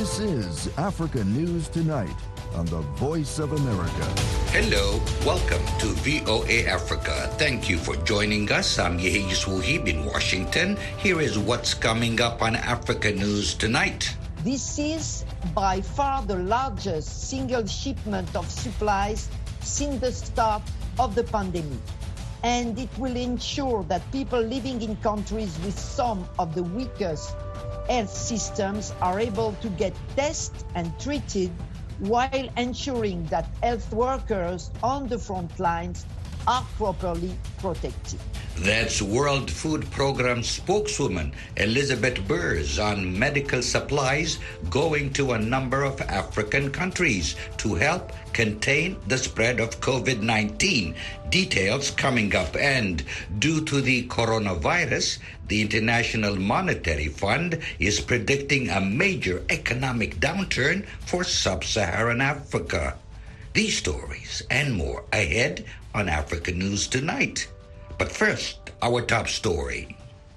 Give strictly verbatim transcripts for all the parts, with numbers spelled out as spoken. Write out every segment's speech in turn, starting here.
This is Africa News Tonight on the Voice of America. Hello, welcome to V O A Africa. Thank you for joining us. I'm Yehis Wuhib in Washington. Here is what's coming up on Africa News Tonight. This is by far the largest single shipment of supplies since the start of the pandemic. And it will ensure that people living in countries with some of the weakest health systems are able to get tested and treated while ensuring that health workers on the front lines are properly protected. That's World Food Program spokeswoman Elizabeth Burrs on medical supplies going to a number of African countries to help contain the spread of COVID nineteen. Details coming up. And due to the coronavirus, the International Monetary Fund is predicting a major economic downturn for sub-Saharan Africa. These stories and more ahead on Africa News Tonight. But first, our top story.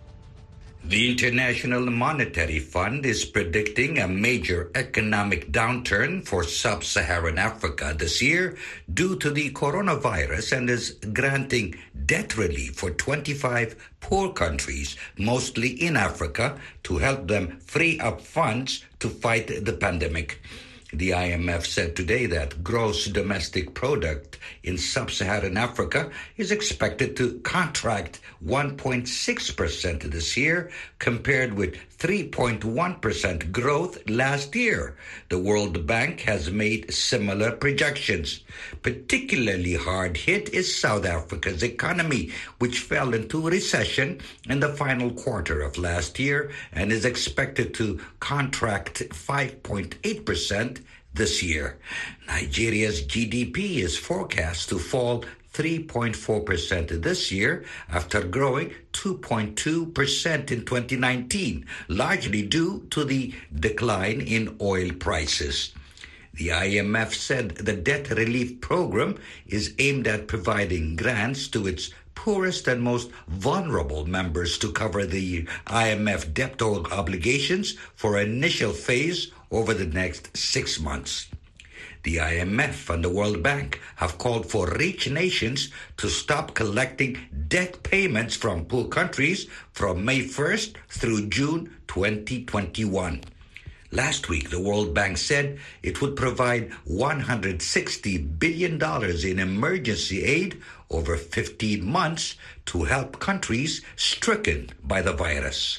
The International Monetary Fund is predicting a major economic downturn for sub-Saharan Africa this year due to the coronavirus and is granting debt relief for twenty-five poor countries, mostly in Africa, to help them free up funds to fight the pandemic. The I M F said today that gross domestic product in sub-Saharan Africa is expected to contract one point six percent this year compared with three point one percent growth last year. The World Bank has made similar projections. Particularly hard hit is South Africa's economy, which fell into recession in the final quarter of last year and is expected to contract five point eight percent this year. Nigeria's G D P is forecast to fall three point four percent this year after growing two point two percent in twenty nineteen, largely due to the decline in oil prices. The I M F said the debt relief program is aimed at providing grants to its poorest and most vulnerable members to cover the I M F debt obligations for an initial phase over the next six months. The I M F and the World Bank have called for rich nations to stop collecting debt payments from poor countries from May first through June twenty twenty-one. Last week, the World Bank said it would provide one hundred sixty billion dollars in emergency aid over fifteen months to help countries stricken by the virus.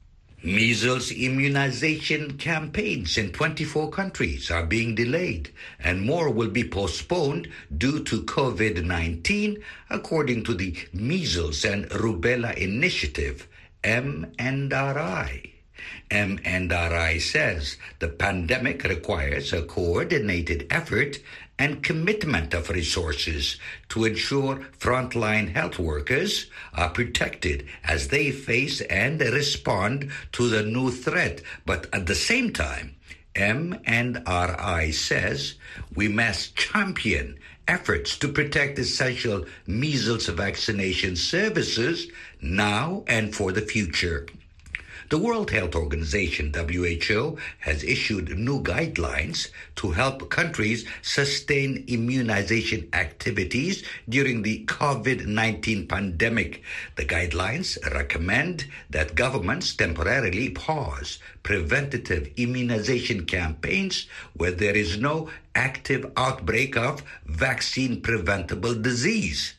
Measles immunization campaigns in twenty-four countries are being delayed, and more will be postponed due to COVID nineteen, according to the Measles and Rubella Initiative, M and R I. M and R I says the pandemic requires a coordinated effort and commitment of resources to ensure frontline health workers are protected as they face and respond to the new threat. But at the same time, M and R I says we must champion efforts to protect essential measles vaccination services now and for the future. The World Health Organization, W H O, has issued new guidelines to help countries sustain immunization activities during the COVID nineteen pandemic. The guidelines recommend that governments temporarily pause preventative immunization campaigns where there is no active outbreak of vaccine-preventable disease.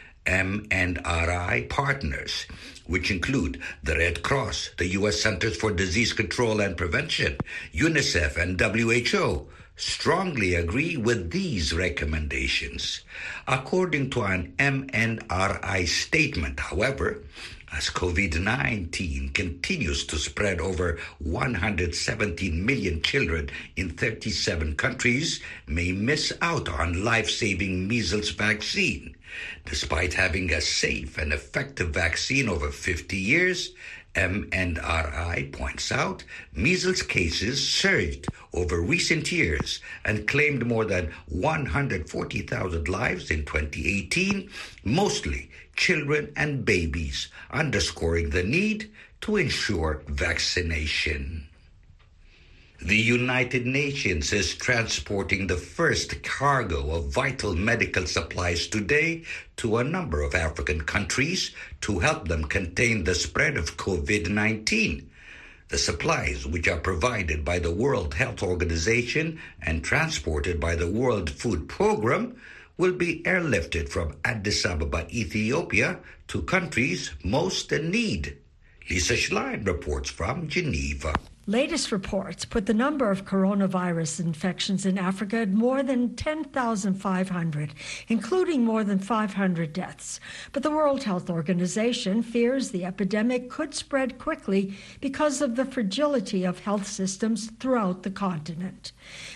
M and R I partners, which include the Red Cross, the U S Centers for Disease Control and Prevention, UNICEF, and W H O, strongly agree with these recommendations. According to an M and R I statement, however, as COVID nineteen continues to spread over one hundred seventeen million children in thirty-seven countries may miss out on life-saving measles vaccine. Despite having a safe and effective vaccine over fifty years, M and R I points out measles cases surged over recent years and claimed more than one hundred forty thousand lives in twenty eighteen, mostly children and babies, underscoring the need to ensure vaccination. The United Nations is transporting the first cargo of vital medical supplies today to a number of African countries to help them contain the spread of COVID nineteen. The supplies, which are provided by the World Health Organization and transported by the World Food Program, will be airlifted from Addis Ababa, Ethiopia, to countries most in need. Lisa Schlein reports from Geneva. Latest reports put the number of coronavirus infections in Africa at more than ten thousand five hundred, including more than five hundred deaths. But the World Health Organization fears the epidemic could spread quickly because of the fragility of health systems throughout the continent.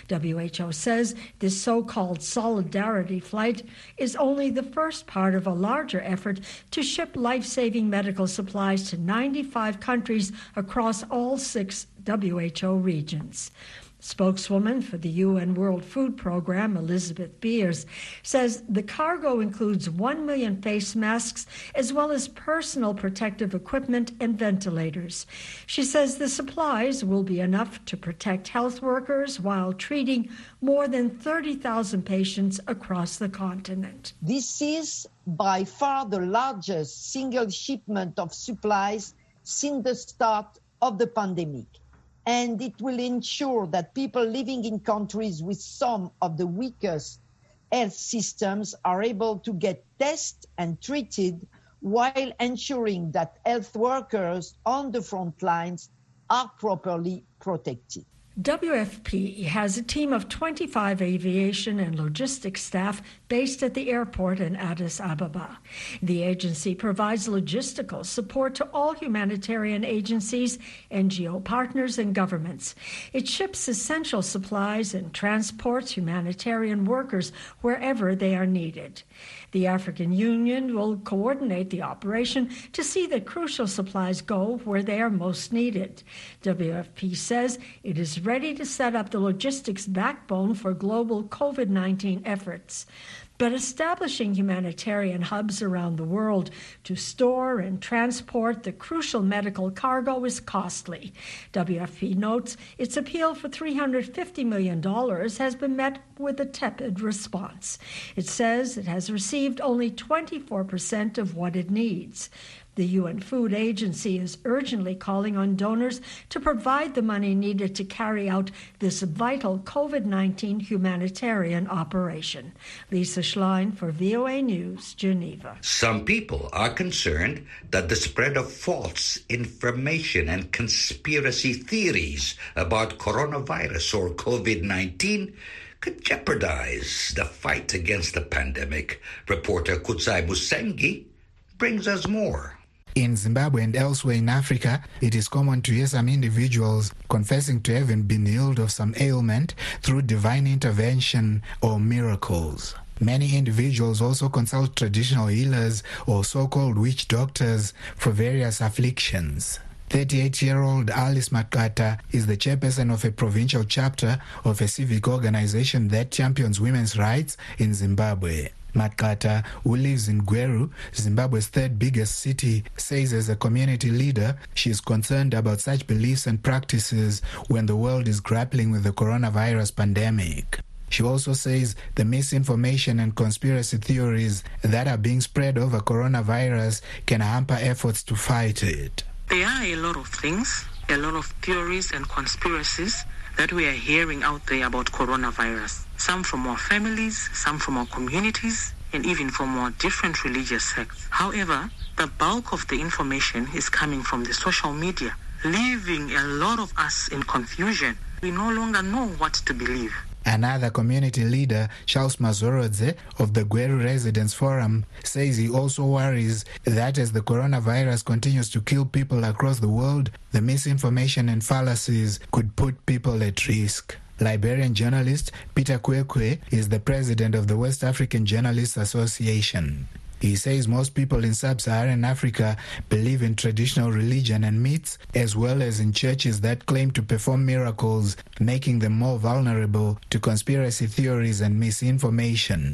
W H O says this so-called solidarity flight is only the first part of a larger effort to ship life-saving medical supplies to ninety-five countries across all six W H O regions. Spokeswoman for the U N World Food Program, Elizabeth Beers, says the cargo includes one million face masks as well as personal protective equipment and ventilators. She says the supplies will be enough to protect health workers while treating more than thirty thousand patients across the continent. This is by far the largest single shipment of supplies since the start of the pandemic. And it will ensure that people living in countries with some of the weakest health systems are able to get tested and treated while ensuring that health workers on the front lines are properly protected. W F P has a team of twenty-five aviation and logistics staff based at the airport in Addis Ababa. The agency provides logistical support to all humanitarian agencies, N G O partners, and governments. It ships essential supplies and transports humanitarian workers wherever they are needed. The African Union will coordinate the operation to see that crucial supplies go where they are most needed. W F P says it is ready to set up the logistics backbone for global COVID nineteen efforts. But establishing humanitarian hubs around the world to store and transport the crucial medical cargo is costly. W F P notes its appeal for three hundred fifty million dollars has been met with a tepid response. It says it has received only twenty-four percent of what it needs. The U N Food Agency is urgently calling on donors to provide the money needed to carry out this vital COVID nineteen humanitarian operation. Lisa Schlein for V O A News, Geneva. Some people are concerned that the spread of false information and conspiracy theories about coronavirus or COVID nineteen could jeopardize the fight against the pandemic. Reporter Kutsai Musengi brings us more. In Zimbabwe and elsewhere in Africa, it is common to hear some individuals confessing to having been healed of some ailment through divine intervention or miracles. Many individuals also consult traditional healers or so-called witch doctors for various afflictions. thirty-eight-year-old Alice Makata is the chairperson of a provincial chapter of a civic organization that champions women's rights in Zimbabwe. Makata, who lives in Gweru, Zimbabwe's third biggest city, says as a community leader, she is concerned about such beliefs and practices when the world is grappling with the coronavirus pandemic. She also says the misinformation and conspiracy theories that are being spread over coronavirus can hamper efforts to fight it. There are a lot of things, a lot of theories and conspiracies that we are hearing out there about coronavirus. Some from our families, some from our communities, and even from our different religious sects. However, the bulk of the information is coming from the social media, leaving a lot of us in confusion. We no longer know what to believe. Another community leader, Charles Mazorodze of the Gweru Residents Forum, says he also worries that as the coronavirus continues to kill people across the world, the misinformation and fallacies could put people at risk. Liberian journalist Peter Kwekwe is the president of the West African Journalists Association. He says most people in sub-Saharan Africa believe in traditional religion and myths, as well as in churches that claim to perform miracles, making them more vulnerable to conspiracy theories and misinformation.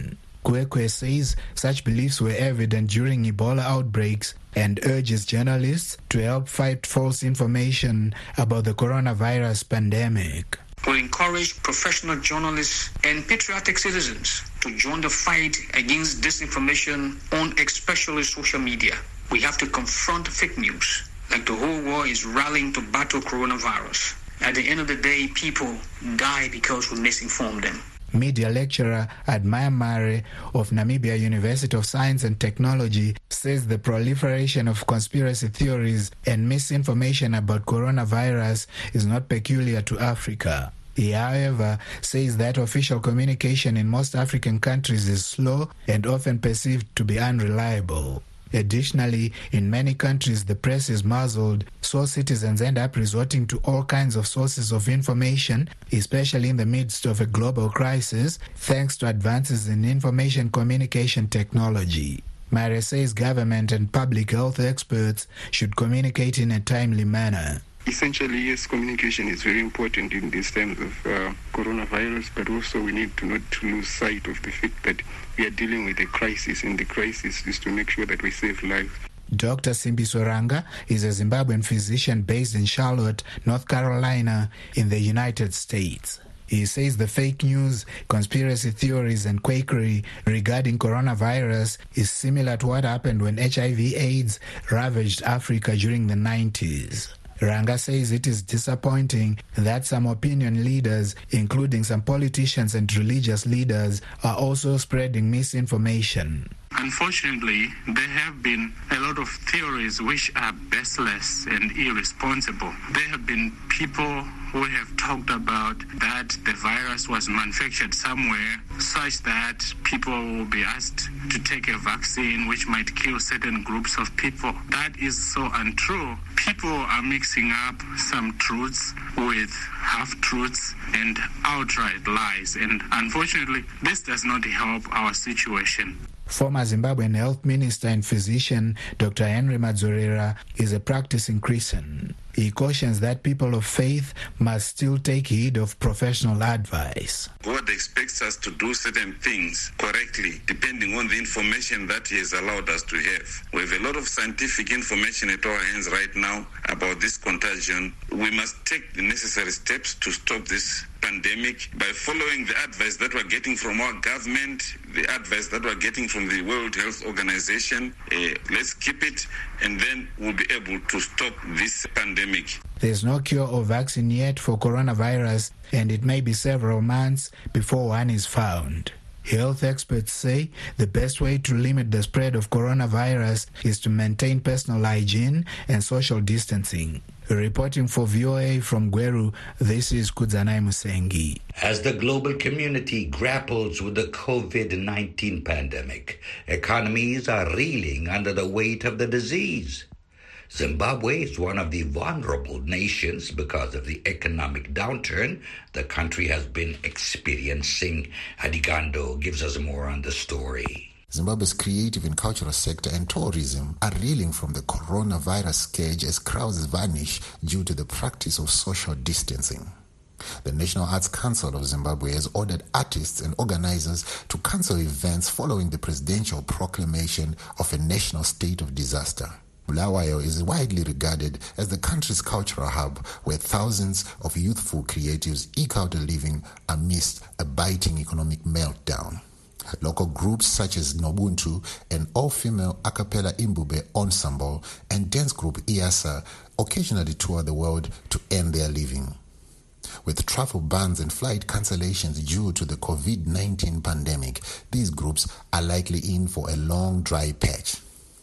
Kwekwe says such beliefs were evident during Ebola outbreaks and urges journalists to help fight false information about the coronavirus pandemic. We encourage professional journalists and patriotic citizens to join the fight against disinformation on especially social media. We have to confront fake news, like the whole world is rallying to battle coronavirus. At the end of the day, people die because we misinform them. Media lecturer Admire Mare of Namibia University of Science and Technology says the proliferation of conspiracy theories and misinformation about coronavirus is not peculiar to Africa. He, however, says that official communication in most African countries is slow and often perceived to be unreliable. Additionally, in many countries, the press is muzzled, so citizens end up resorting to all kinds of sources of information, especially in the midst of a global crisis, thanks to advances in information communication technology. Mare says government and public health experts should communicate in a timely manner. Essentially, yes, communication is very important in these times of uh, coronavirus, but also we need to not to lose sight of the fact that we are dealing with a crisis, and the crisis is to make sure that we save lives. Doctor Simbiso Ranga is a Zimbabwean physician based in Charlotte, North Carolina, in the United States. He says the fake news, conspiracy theories, and quakery regarding coronavirus is similar to what happened when H I V AIDS ravaged Africa during the nineties. Ranga says it is disappointing that some opinion leaders, including some politicians and religious leaders, are also spreading misinformation. Unfortunately, there have been a lot of theories which are baseless and irresponsible. There have been people who have talked about that the virus was manufactured somewhere such that people will be asked to take a vaccine which might kill certain groups of people. That is so untrue. People are mixing up some truths with half-truths and outright lies, and unfortunately, this does not help our situation. Former Zimbabwean health minister and physician Doctor Henry Madzorera is a practicing Christian. He cautions that people of faith must still take heed of professional advice. God expects us to do certain things correctly, depending on the information that He has allowed us to have. We have a lot of scientific information at our hands right now about this contagion. We must take the necessary steps to stop this pandemic by following the advice that we're getting from our government, the advice that we're getting from the World Health Organization. Uh, let's keep it, and then we'll be able to stop this pandemic. There's no cure or vaccine yet for coronavirus, and it may be several months before one is found. Health experts say the best way to limit the spread of coronavirus is to maintain personal hygiene and social distancing. Reporting for V O A from Gweru, this is Kudzanai Musengi. As the global community grapples with the COVID nineteen pandemic, economies are reeling under the weight of the disease. Zimbabwe is one of the vulnerable nations because of the economic downturn the country has been experiencing. Adigando gives us more on the story. Zimbabwe's creative and cultural sector and tourism are reeling from the coronavirus scourge as crowds vanish due to the practice of social distancing. The National Arts Council of Zimbabwe has ordered artists and organizers to cancel events following the presidential proclamation of a national state of disaster. Bulawayo is widely regarded as the country's cultural hub, where thousands of youthful creatives eke out a living amidst a biting economic meltdown. Local groups such as Nobuntu, an all-female a cappella Imbube ensemble, and dance group Iasa occasionally tour the world to earn their living. With travel bans and flight cancellations due to the COVID nineteen pandemic, these groups are likely in for a long dry patch.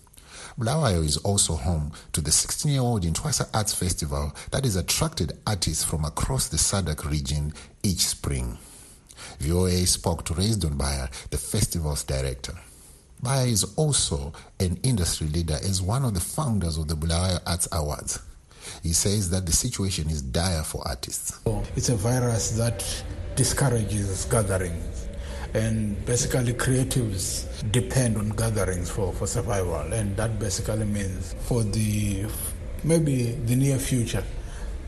Bulawayo is also home to the sixteen-year-old Intwasa Arts Festival that has attracted artists from across the S A D C region each spring. V O A spoke to Raisdon Bayer, the festival's director. Bayer is also an industry leader as one of the founders of the Bulawayo Arts Awards. He says that the situation is dire for artists. It's a virus that discourages gatherings. And basically creatives depend on gatherings for, for survival, and that basically means for the maybe the near future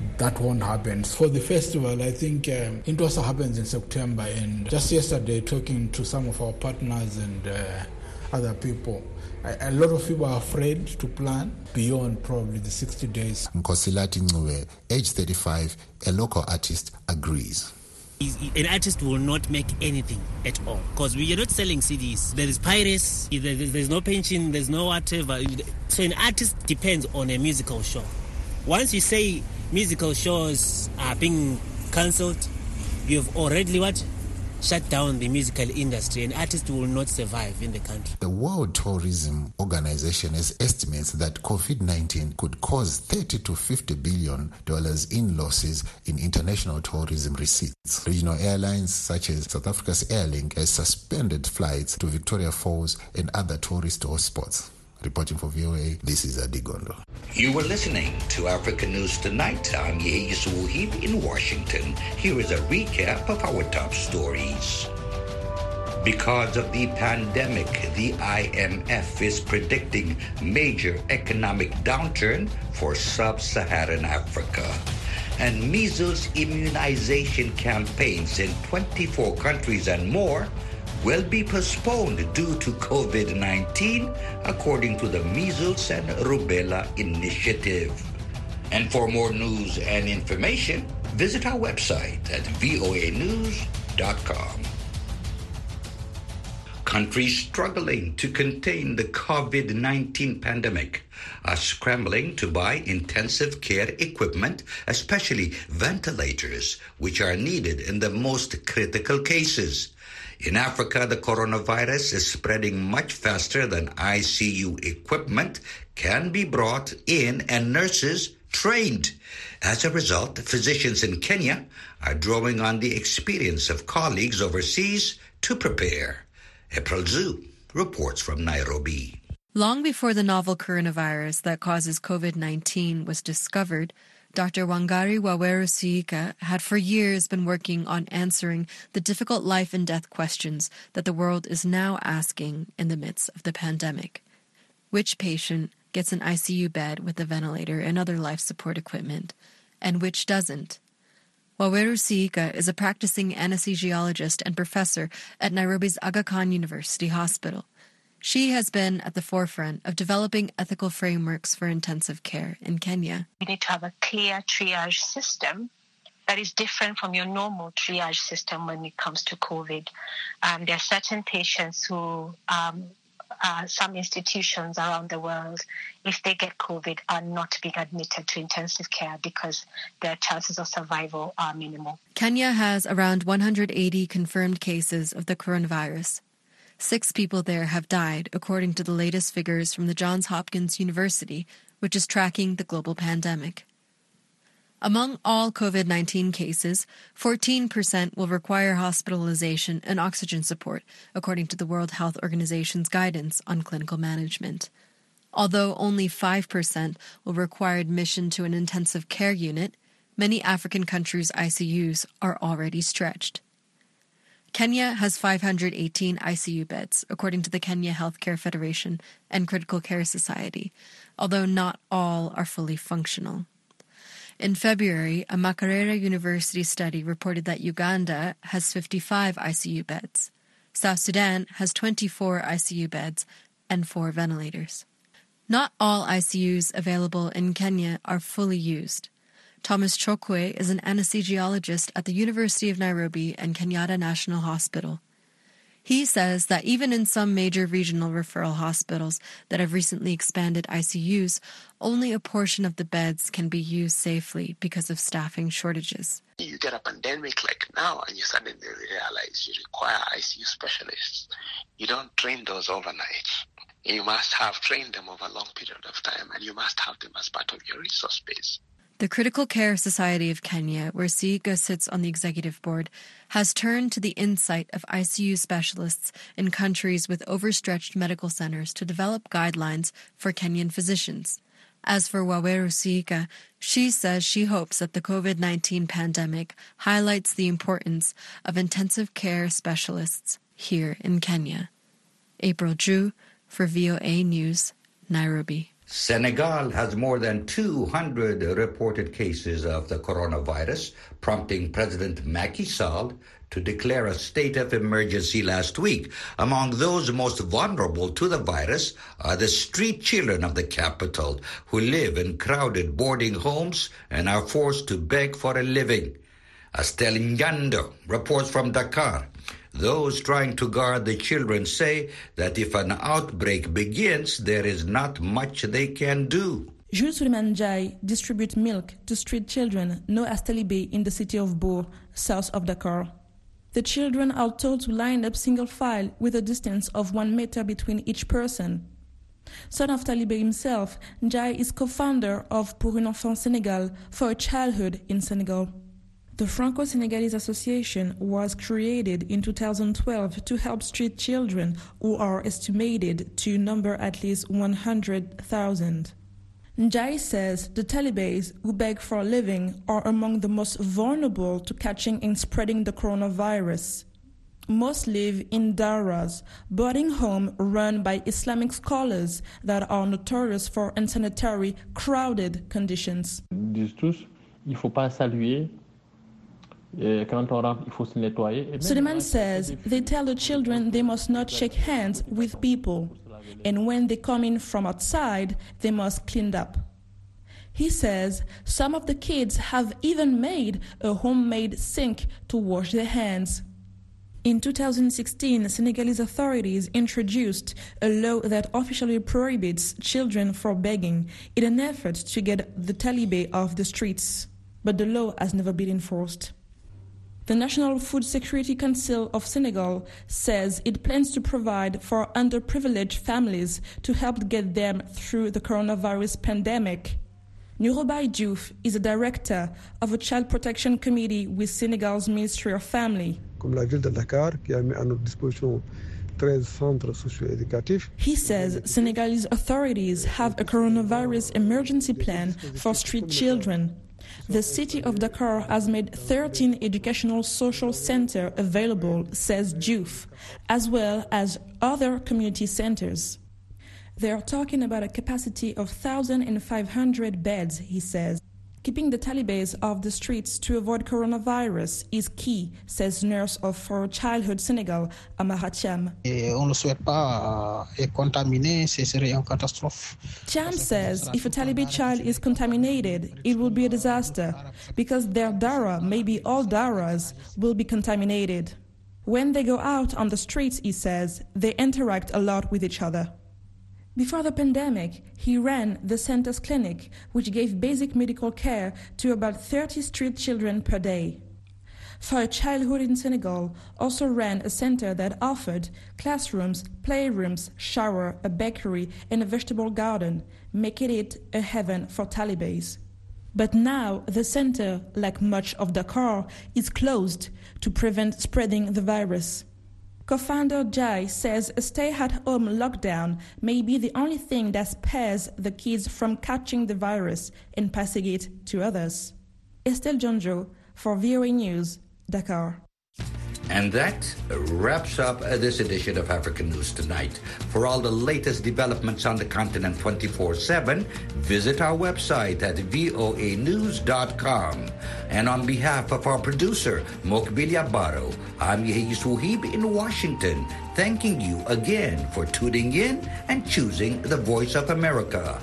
that won't happen. For the festival, I think um, it also happens in September, and just yesterday talking to some of our partners and uh, other people, a, a lot of people are afraid to plan beyond probably the sixty days. Nkosilati Ncube, age thirty-five, a local artist, agrees. An artist will not make anything at all because we are not selling C Ds. There is pirates, there's no pension, there's no whatever. So an artist depends on a musical show. Once you say musical shows are being cancelled, you've already what? Shut down the musical industry. An artist will not survive in the country. The World Tourism Organization has estimates that COVID nineteen could cause thirty to fifty billion dollars in losses in international tourism receipts. Regional airlines such as South Africa's Airlink has suspended flights to Victoria Falls and other tourist hotspots. Reporting for V O A, this is Adigondo. You were listening to African News Tonight. I'm Yehisu Wuhib in Washington. Here is a recap of our top stories. Because of the pandemic, the I M F is predicting major economic downturn for sub-Saharan Africa. And measles immunization campaigns in twenty-four countries and more will be postponed due to COVID nineteen, according to the Measles and Rubella Initiative. And for more news and information, visit our website at voa news dot com. Countries struggling to contain the COVID nineteen pandemic are scrambling to buy intensive care equipment, especially ventilators, which are needed in the most critical cases. In Africa, the coronavirus is spreading much faster than I C U equipment can be brought in and nurses trained. As a result, physicians in Kenya are drawing on the experience of colleagues overseas to prepare. April Zhu reports from Nairobi. Long before the novel coronavirus that causes COVID nineteen was discovered, Doctor Wangari Waweru Siika had for years been working on answering the difficult life and death questions that the world is now asking in the midst of the pandemic. Which patient gets an I C U bed with a ventilator and other life support equipment, and which doesn't? Waweru Siika is a practicing anesthesiologist and professor at Nairobi's Aga Khan University Hospital. She has been at the forefront of developing ethical frameworks for intensive care in Kenya. We need to have a clear triage system that is different from your normal triage system when it comes to COVID. Um, there are certain patients who, um, uh, some institutions around the world, if they get COVID, are not being admitted to intensive care because their chances of survival are minimal. Kenya has around one hundred eighty confirmed cases of the coronavirus. Six people there have died, according to the latest figures from the Johns Hopkins University, which is tracking the global pandemic. Among all COVID nineteen cases, fourteen percent will require hospitalization and oxygen support, according to the World Health Organization's guidance on clinical management. Although only five percent will require admission to an intensive care unit, many African countries' I C Us are already stretched. Kenya has five hundred eighteen I C U beds, according to the Kenya Healthcare Federation and Critical Care Society, although not all are fully functional. In February, a Makerere University study reported that Uganda has fifty-five I C U beds. South Sudan has twenty-four I C U beds and four ventilators. Not all I C Us available in Kenya are fully used. Thomas Chokwe is an anesthesiologist at the University of Nairobi and Kenyatta National Hospital. He says that even in some major regional referral hospitals that have recently expanded I C Us, only a portion of the beds can be used safely because of staffing shortages. You get a pandemic like now and you suddenly realize you require I C U specialists. You don't train those overnight. You must have trained them over a long period of time, and you must have them as part of your resource base. The Critical Care Society of Kenya, where Siika sits on the executive board, has turned to the insight of I C U specialists in countries with overstretched medical centers to develop guidelines for Kenyan physicians. As for Waweru Siika, she says she hopes that the COVID nineteen pandemic highlights the importance of intensive care specialists here in Kenya. April Ju for V O A News, Nairobi. Senegal has more than two hundred reported cases of the coronavirus, prompting President Macky Sall to declare a state of emergency last week. Among those most vulnerable to the virus are the street children of the capital, who live in crowded boarding homes and are forced to beg for a living. Astel Nyando reports from Dakar. Those trying to guard the children say that if an outbreak begins, there is not much they can do. Jules Suleiman Jai distributes milk to street children no Astelibé in the city of Bour, south of Dakar. The children are told to line up single file with a distance of one meter between each person. Son of Talibé himself, Jai is co-founder of Pour un enfant Sénégal, for a childhood in Senegal. The Franco-Senegalese Association was created in two thousand twelve to help street children, who are estimated to number at least one hundred thousand. Njai says the Talibés who beg for a living are among the most vulnerable to catching and spreading the coronavirus. Most live in daras, boarding homes run by Islamic scholars that are notorious for unsanitary, crowded conditions. Disent tous, il faut pas saluer. Suleiman says they tell the children they must not shake hands with people, and when they come in from outside, they must clean up. He says some of the kids have even made a homemade sink to wash their hands. In two thousand sixteen, Senegalese authorities introduced a law that officially prohibits children from begging in an effort to get the Talibé off the streets, but the law has never been enforced. The National Food Security Council of Senegal says it plans to provide for underprivileged families to help get them through the coronavirus pandemic. Nurobai Diouf is a director of a child protection committee with Senegal's Ministry of Family. He says Senegalese authorities have a coronavirus emergency plan for street children. The city of Dakar has made thirteen educational social centers available, says Diouf, as well as other community centers. They are talking about a capacity of one thousand five hundred beds, he says. Keeping the Talibés off the streets to avoid coronavirus is key, says nurse of For Childhood Senegal, Amara Thiam. Thiam says if a Talibé child is contaminated, it will be a disaster, because their dara, maybe all daras, will be contaminated. When they go out on the streets, he says, they interact a lot with each other. Before the pandemic, he ran the center's clinic, which gave basic medical care to about thirty street children per day. For a Childhood in Senegal also ran a center that offered classrooms, playrooms, shower, a bakery, and a vegetable garden, making it a heaven for Talibés. But now the center, like much of Dakar, is closed to prevent spreading the virus. Co-founder Jai says a stay-at-home lockdown may be the only thing that spares the kids from catching the virus and passing it to others. Estelle Jonjo for V O A News, Dakar. And that wraps up this edition of African News Tonight. For all the latest developments on the continent twenty-four seven, visit our website at voa news dot com. And on behalf of our producer, Mokbilia Baro, I'm Yehis Wuhib in Washington, thanking you again for tuning in and choosing the Voice of America.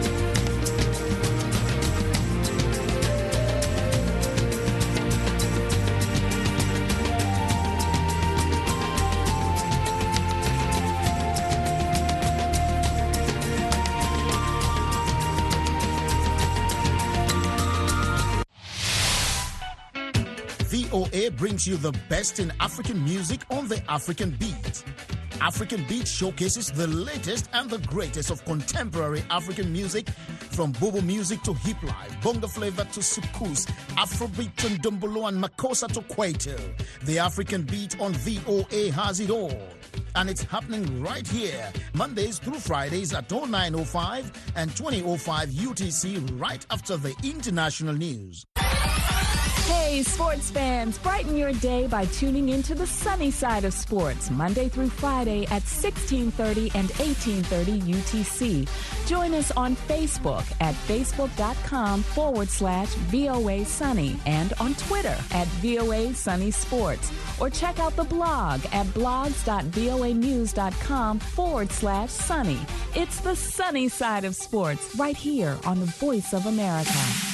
V O A brings you the best in African music on the African Beat. African Beat showcases the latest and the greatest of contemporary African music, from Bobo music to hip life, bongo flavor to soukous, Afrobeat to Ndombolo and Makossa to Kwaito. The African Beat on V O A has it all. And it's happening right here, Mondays through Fridays at oh nine oh five and twenty oh five U T C, right after the international news. Hey, Hey, sports fans, brighten your day by tuning into the sunny side of sports, Monday through Friday at sixteen thirty and eighteen thirty U T C. Join us on Facebook at facebook.com forward slash VOA Sunny and on Twitter at VOA Sunny Sports. Or check out the blog at blogs.voanews.com forward slash sunny. It's the sunny side of sports right here on the Voice of America.